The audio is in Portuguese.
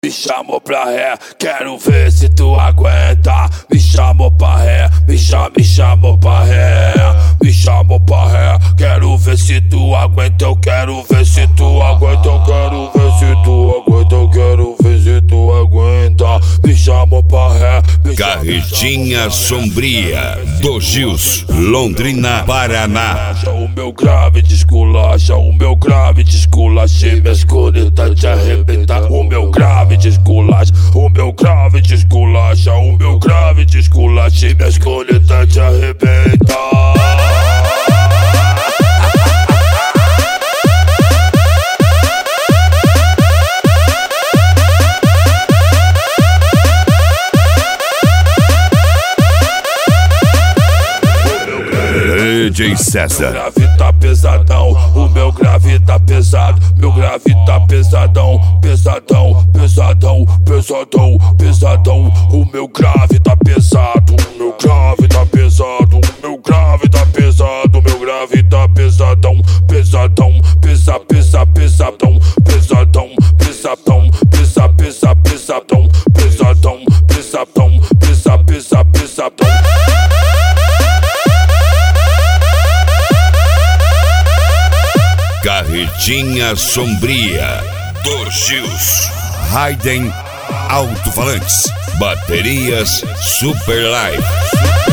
Me chamou pra ré, quero ver se tu aguenta. Me chamou pra ré, me chamou pra ré. Me chamou pra ré, quero ver se tu aguenta. Eu quero ver se tu aguenta, eu quero ver se tu aguenta, eu quero ver se tu aguenta. Me chamou pra ré, Carretinha Sombria do Gils, Londrina, Paraná. O meu grave desculacha, o meu grave desculacha. Minhas coletas te arrebentar. O meu grave desculacha, o meu grave desculacha, o meu grave desculacha. Minhas coletas te arrebentar. DJ César. O grave tá pesadão, o meu grave tá pesado. Meu grave tá pesadão, pesadão, pesadão, pesadão, pesadão. O meu grave tá pesado, o meu grave tá pesado, o meu grave tá pesado, o meu grave tá pesadão, pesadão, pesa, pesa, pesadão, pesadão, pesadão, pesa, pesa, pesadão, pesadão, pesadão, pesa, pesa, pesadão. Carretinha Sombria do Gils. Raiden Alto-Falantes. Baterias Super Live.